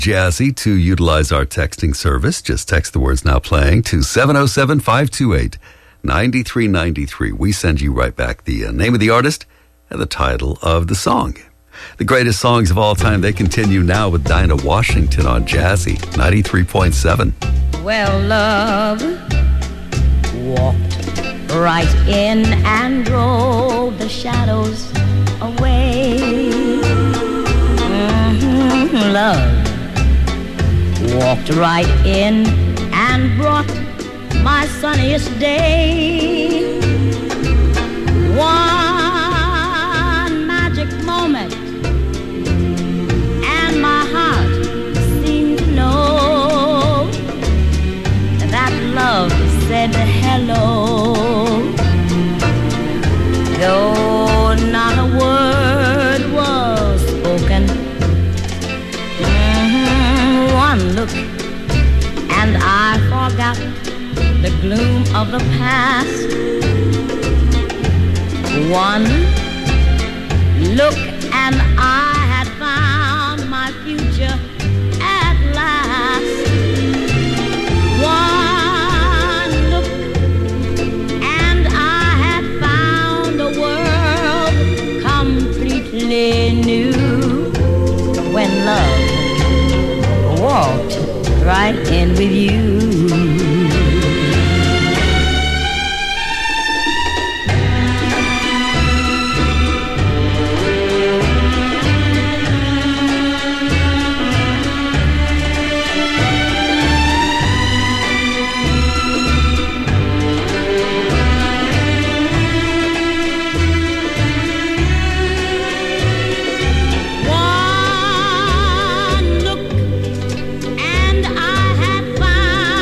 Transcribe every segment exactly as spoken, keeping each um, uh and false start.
Jazzy, to utilize our texting service, just text the words "now playing" to seven oh seven, five two eight, nine three nine three. We send you right back the uh, name of the artist and the title of the song. The greatest songs of all time, they continue now with Dinah Washington on Jazzy ninety-three point seven. Well, love walked right in and drove the shadows away. Mm-hmm, love walked right in and brought my sunniest day. One magic moment, and my heart seemed to know that love said hello. Though not a word was spoken, mm-hmm, one look and I forgot the gloom of the past. One look and I had found my future at last. One look and I had found a world completely new. When love walked right in with you. One look and I had found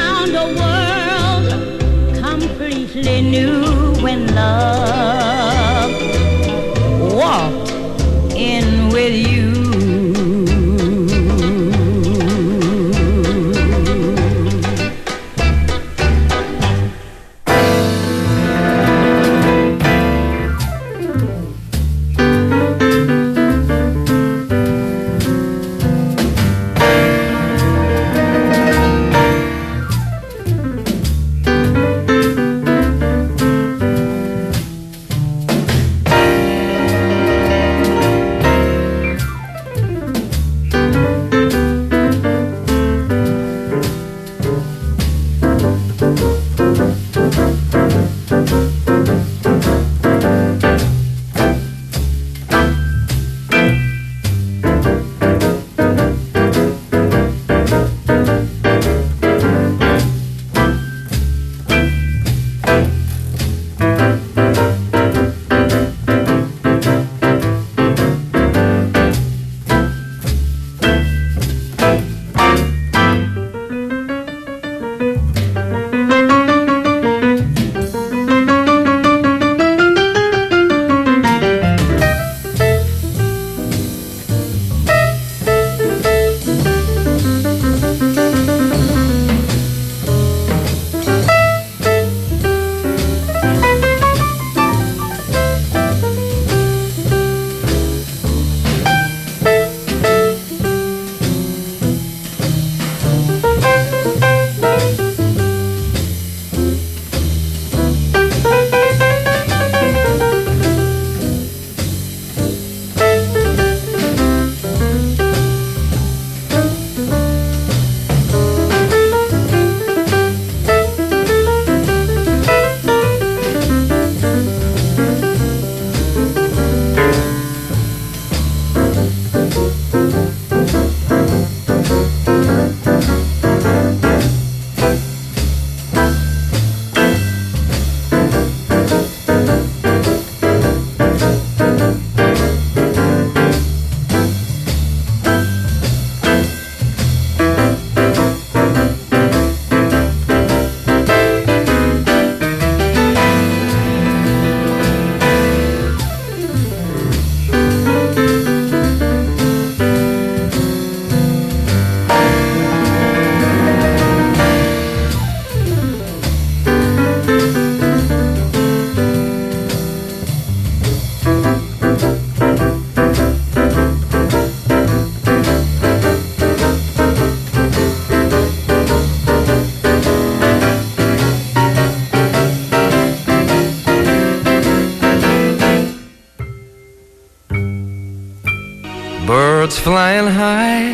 Birds flying high,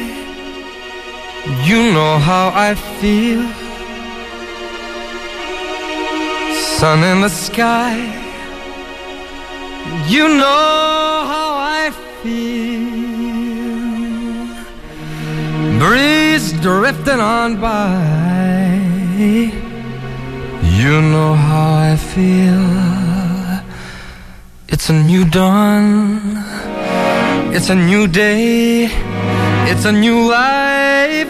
you know how I feel. Sun in the sky, you know how I feel. Breeze drifting on by, you know how I feel. It's a new dawn, it's a new day, it's a new life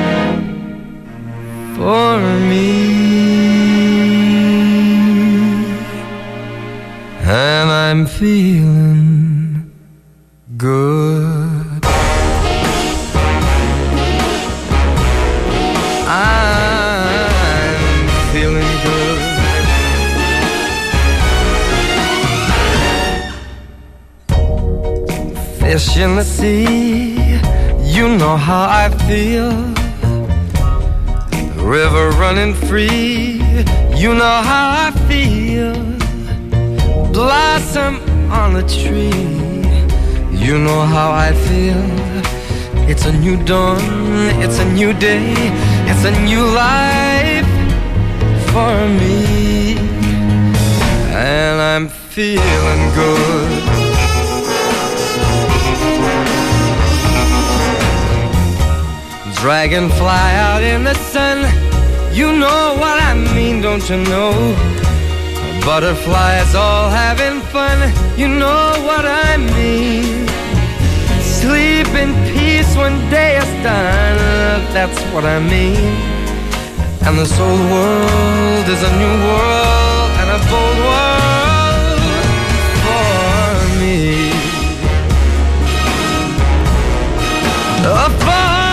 for me. And I'm feeling good. I'm feeling good. Fish in the sea, you know how I feel. River running free, you know how I feel. Blossom on the tree, you know how I feel. It's a new dawn, it's a new day, it's a new life for me. And I'm feeling good. Dragonfly out in the sun, you know what I mean, don't you know? Butterflies all having fun, you know what I mean. Sleep in peace when day is done, that's what I mean. And this old world is a new world and a bold world for me. Oh, for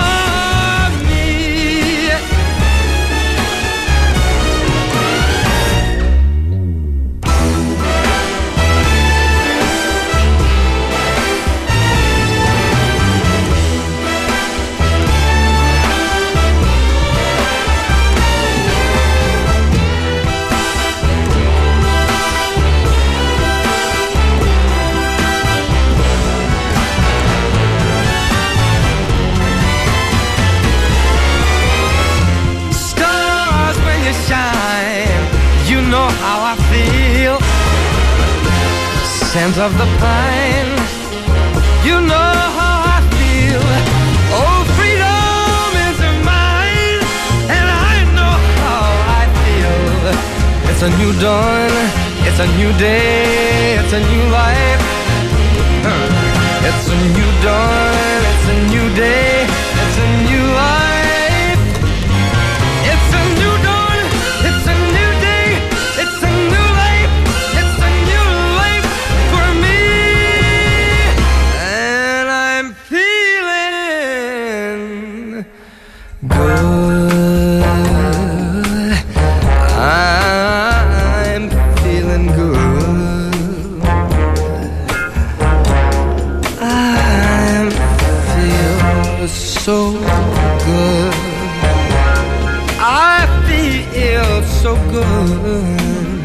scent of the pine, you know how I feel. Oh, freedom is mine, and I know how I feel. It's a new dawn, it's a new day, it's a new life. It's a new dawn, it's a new day, it's a new life. It's a new dawn, it's a new day, it's a new life. It's a new life for me. And I'm feeling good. I'm feeling good. I'm feeling so good. I feel so good.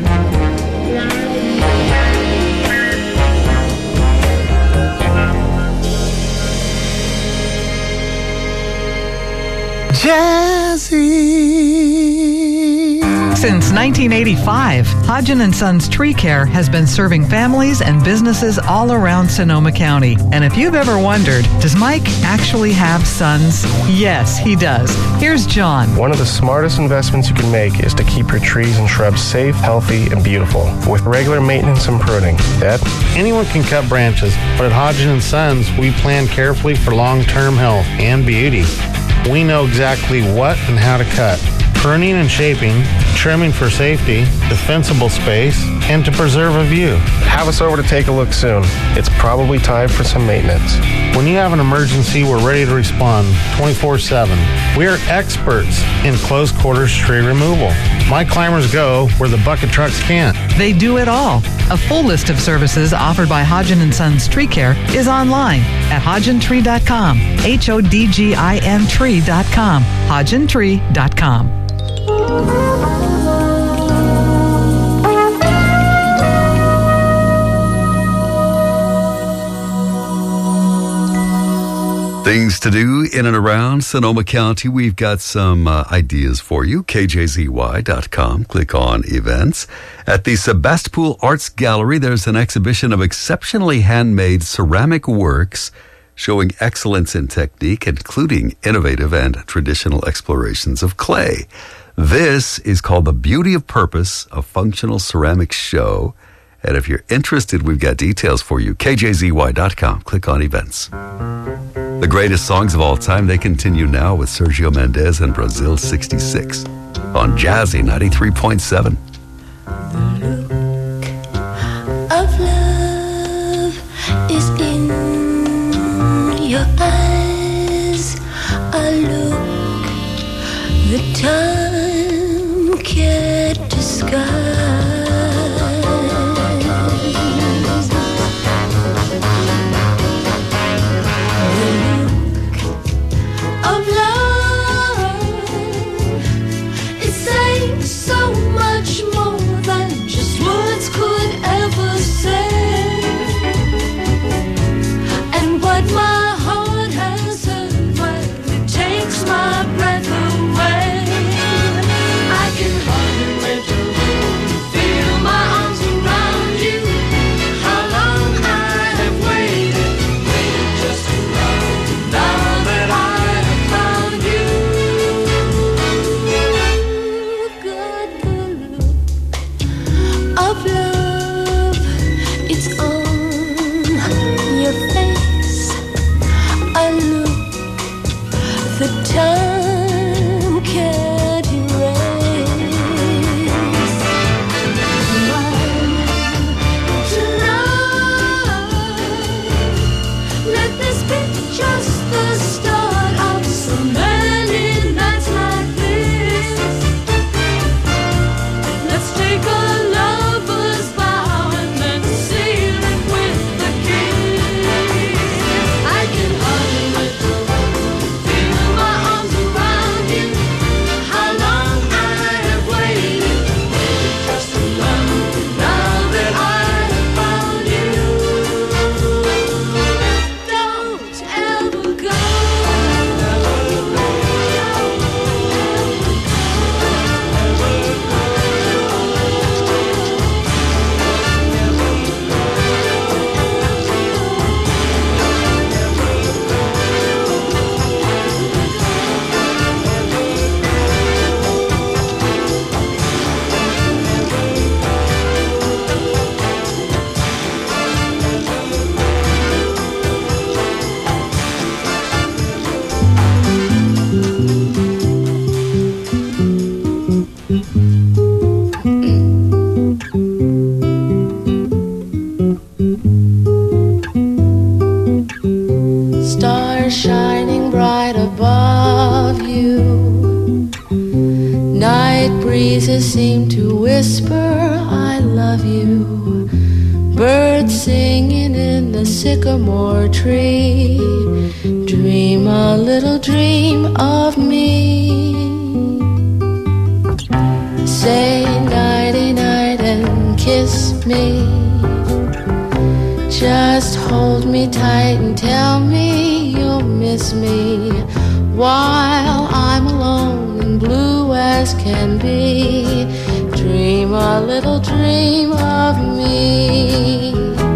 Jazzy. Since nineteen eighty-five, Hodgen and Sons Tree Care has been serving families and businesses all around Sonoma County. And if you've ever wondered, does Mike actually have sons? Yes, he does. Here's John. One of the smartest investments you can make is to keep your trees and shrubs safe, healthy, and beautiful with regular maintenance and pruning. Dad? Anyone can cut branches, but at Hodgen and Sons, we plan carefully for long-term health and beauty. We know exactly what and how to cut. Pruning and shaping, trimming for safety, defensible space, and to preserve a view. Have us over to take a look soon. It's probably time for some maintenance. When you have an emergency, we're ready to respond twenty-four seven. We are experts in close quarters tree removal. My climbers go where the bucket trucks can't. They do it all. A full list of services offered by Hodgen and Sons Tree Care is online at hodgen tree dot com. H O D G I N tree dot com. hodgen tree dot com. Things to do in and around Sonoma County. We've got some uh, ideas for you. K J Z Y dot com. Click on events. At the Sebastopol Arts Gallery, there's an exhibition of exceptionally handmade ceramic works showing excellence in technique, including innovative and traditional explorations of clay. This is called The Beauty of Purpose, a functional ceramics show. And if you're interested, we've got details for you. K J Z Y dot com. Click on events. The greatest songs of all time, they continue now with Sergio Mendes and Brazil sixty-six on Jazzy ninety-three point seven. The look of love is in your eyes. A look that time can't disguise. So much more than just words could ever say. And what my heart has heard, well, it takes my breath away. I can hardly wait to feel my arms around you. How long I have waited, waited just to love. Now that I have found you. Of love, it's on your face. A look that time can't erase. Tonight, let this be just the start of so many nights like this. Let's take a seem to whisper, I love you. Birds singing in the sycamore tree. Dream a little dream of me. Say nighty night and kiss me. Just hold me tight and tell me you'll miss me while I'm alone and blue as can be. Dream a little dream of me.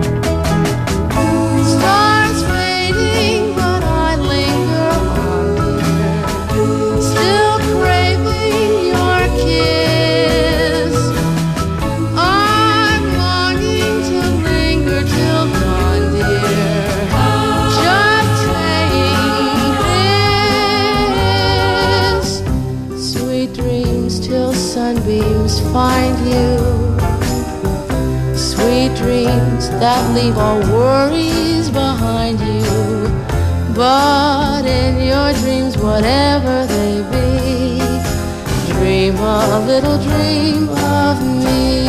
Stars fading, but I linger on, dear, still craving your kiss. I'm longing to linger till dawn, dear, just saying this. Sweet dreams till sunbeams find you. Sweet dreams that leave all worries behind you. But in your dreams, whatever they be, dream a little dream of me.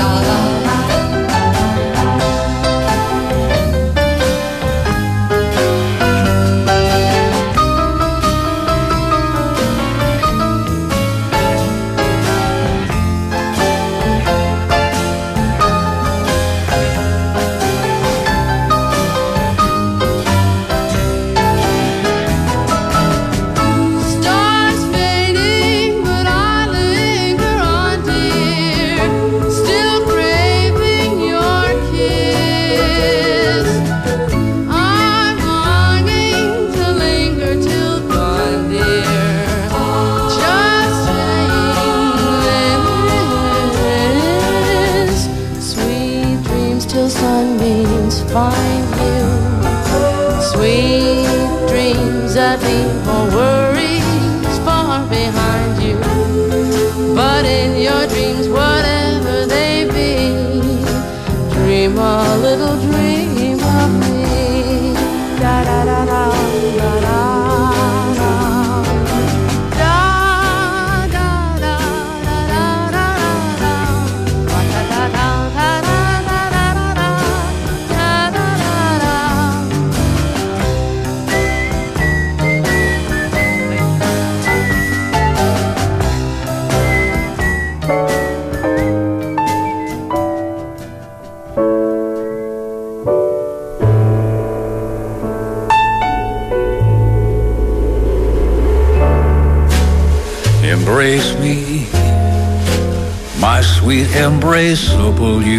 embrace me, my sweet embraceable you.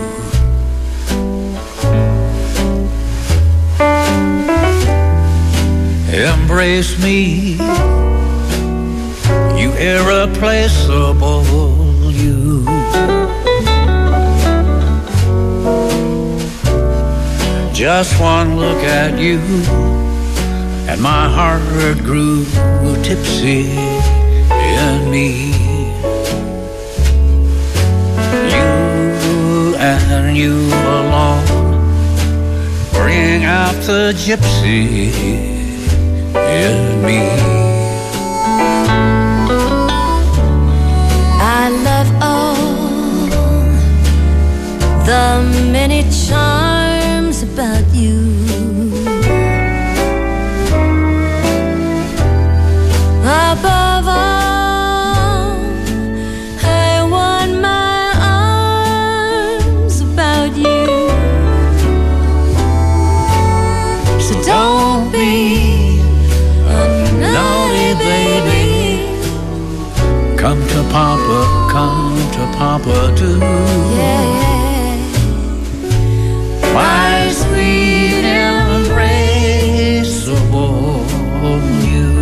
Embrace me, you irreplaceable you. Just one look at you, and my heart grew tipsy in me. You and you alone bring out the gypsy in me. I love all the many charms about you. Above all, I want my arms about you. So don't be a naughty baby. Come to Papa, come to Papa too. Yeah. My sweet embraceable you.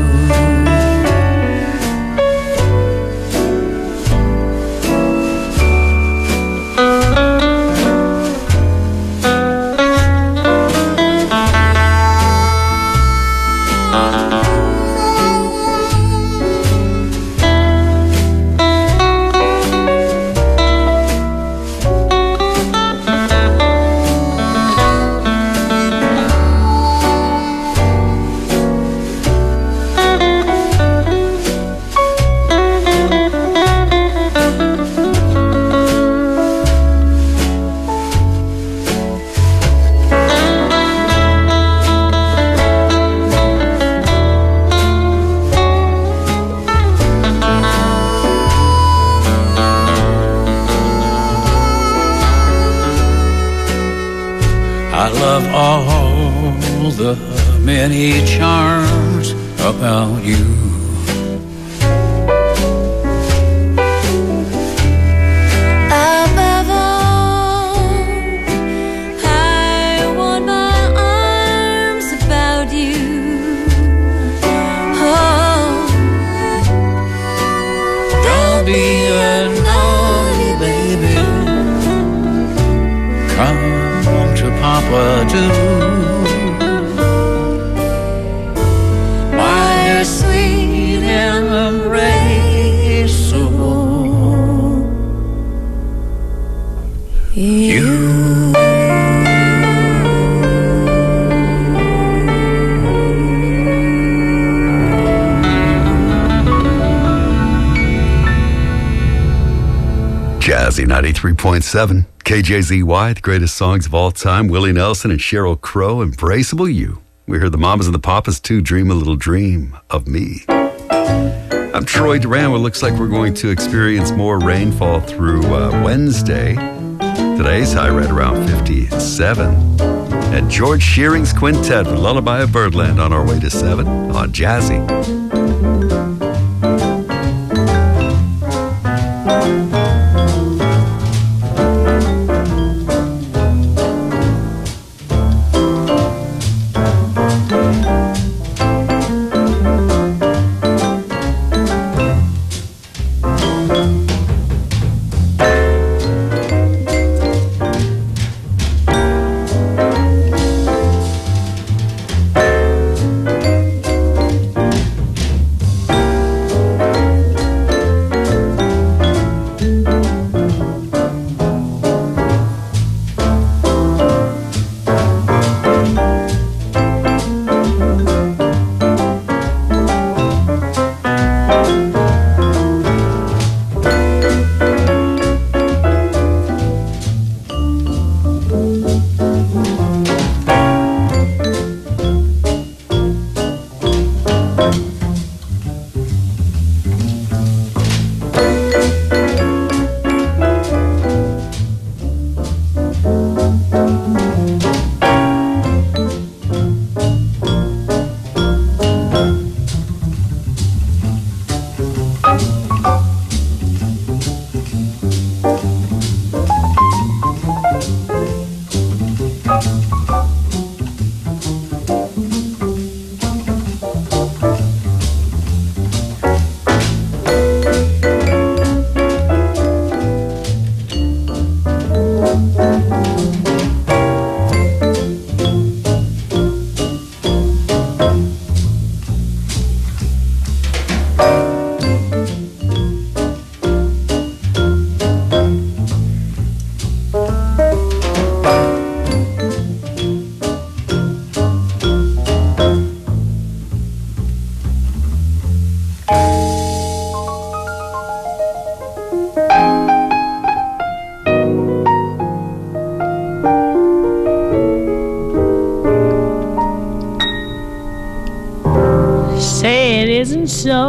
I love all the many charms about you. Above all, I want my arms about you. Oh, Don't be a naughty baby. Come to Papa too. My sweet embraceable you. Jazzy ninety-three point seven, K J Z Y, the greatest songs of all time. Willie Nelson and Sheryl Crow, Embraceable You. We heard the Mamas and the Papas too, Dream a Little Dream of Me. I'm Troy Duran. Well, it looks like we're going to experience more rainfall through uh, Wednesday. Today's high right around fifty-seven. And George Shearing's Quintet with Lullaby of Birdland on our way to seven on Jazzy. so.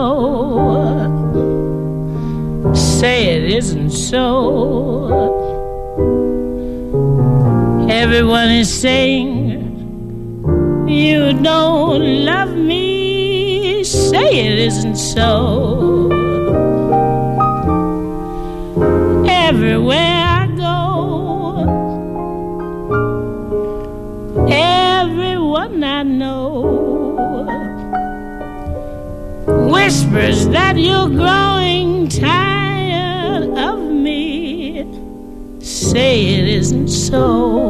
Say it isn't so. Everyone is saying you don't love me. Say it isn't so. Everywhere I go, everyone I know whispers that you're growing tired of me. Say it isn't so.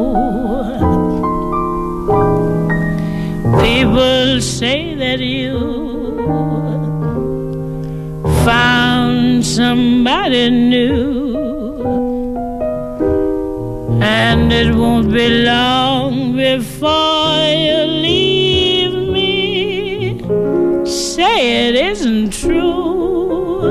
People say that you found somebody new, and it won't be long before you leave me. Say it isn't true.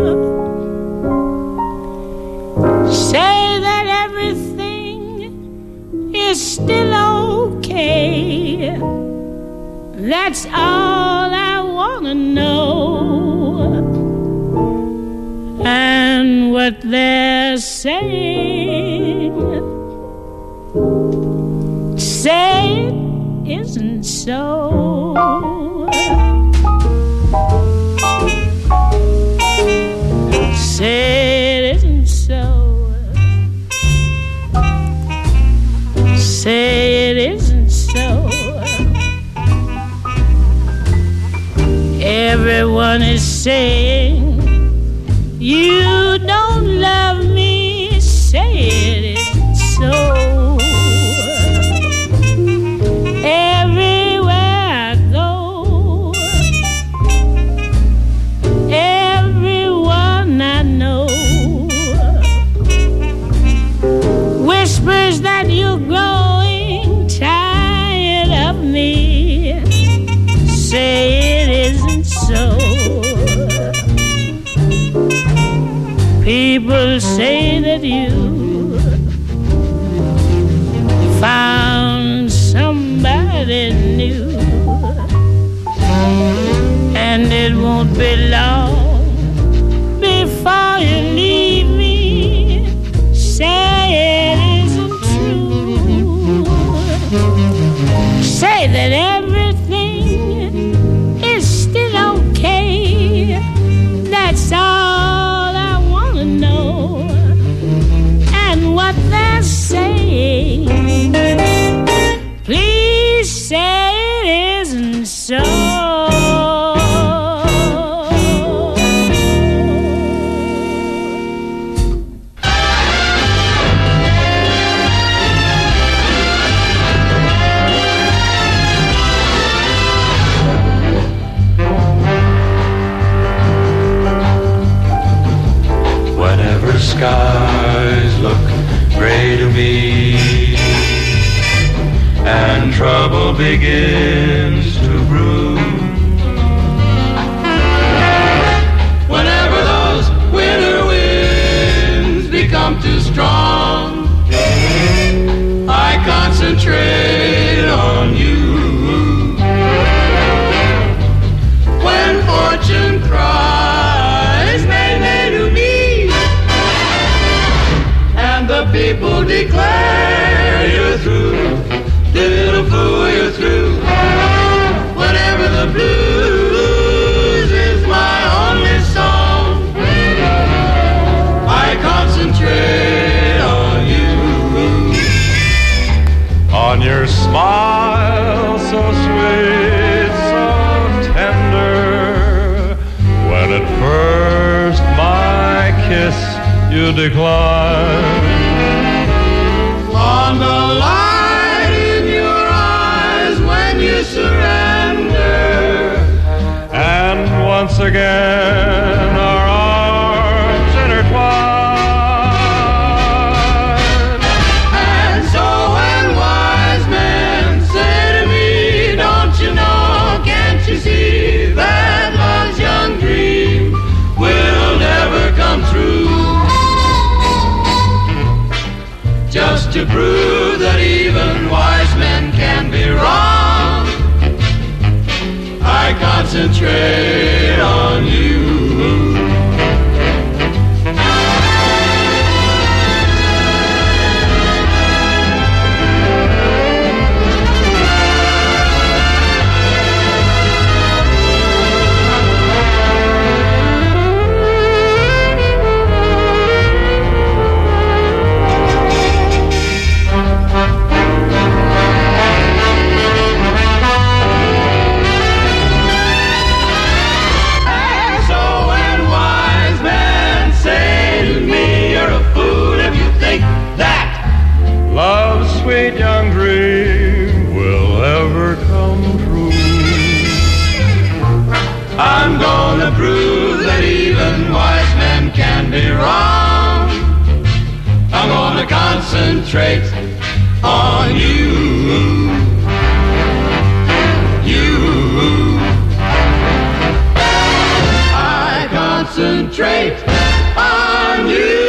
Say that everything is still okay. That's all I want to know. And what they're saying, say it isn't so. Say it isn't so. Say it isn't so. Everyone is saying you don't love me. Say it isn't so. Everywhere I go, everyone I know whispers that you're growing tired of me. Say it isn't so. People say that you found somebody new, and it won't be long before you leave me. Say it isn't true. Say that everything is still okay. That's all I want to know. And what they're saying, please say it isn't so. Skies look gray to me, and trouble begins to brew. Whenever those winter winds become too strong, I concentrate on you. When fortune cries, nay, nay to me, the people declare you're through, little fool, you're through. Whenever the blues is my only song, I concentrate on you. On your smile so sweet, so tender, when at first my kiss you decline. On the light in your eyes when you surrender, and once again our arms intertwine. And so when wise men say to me, don't you know, can't you see that love's young dream will never come true? Just to prove that even wise men can be wrong, I concentrate on on you. Sweet young dream will ever come true. I'm gonna prove that even wise men can be wrong. I'm gonna concentrate on you. You. I concentrate on you.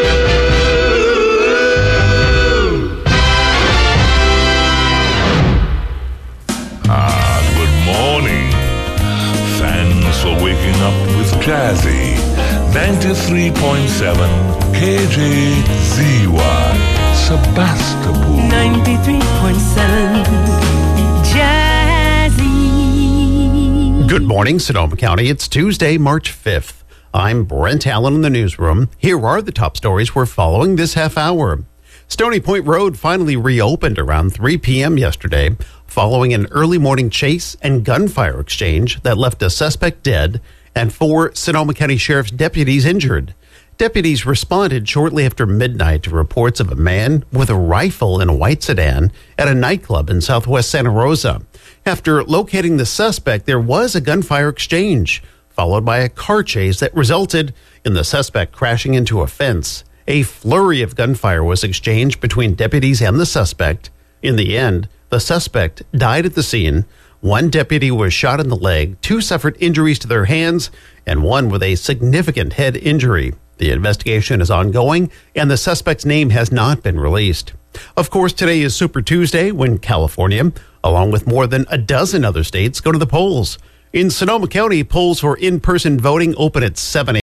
For waking up with Jazzy, ninety-three point seven K J Z Y, Sebastopol. ninety-three point seven Jazzy. Good morning, Sonoma County. It's Tuesday, March fifth. I'm Brent Allen in the newsroom. Here are the top stories we're following this half hour. Stony Point Road finally reopened around three p.m. yesterday following an early morning chase and gunfire exchange that left a suspect dead and four Sonoma County Sheriff's deputies injured. Deputies responded shortly after midnight to reports of a man with a rifle in a white sedan at a nightclub in southwest Santa Rosa. After locating the suspect, there was a gunfire exchange, followed by a car chase that resulted in the suspect crashing into a fence. A flurry of gunfire was exchanged between deputies and the suspect. In the end, the suspect died at the scene. One deputy was shot in the leg, two suffered injuries to their hands, and one with a significant head injury. The investigation is ongoing, and the suspect's name has not been released. Of course, today is Super Tuesday, when California, along with more than a dozen other states, go to the polls. In Sonoma County, polls for in-person voting open at seven a.m.